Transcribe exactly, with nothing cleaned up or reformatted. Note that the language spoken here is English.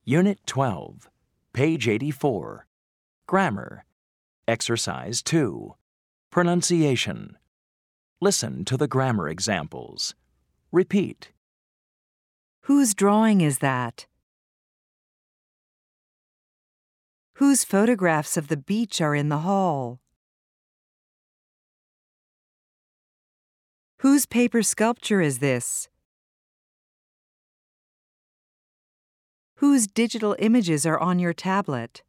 Unit twelve, page eighty-four. Grammar. Exercise two. Pronunciation. Listen to the grammar examples. Repeat. Whose drawing is that? Whose photographs of the beach are in the hall? Whose paper sculpture is this? Whose digital images are on your tablet?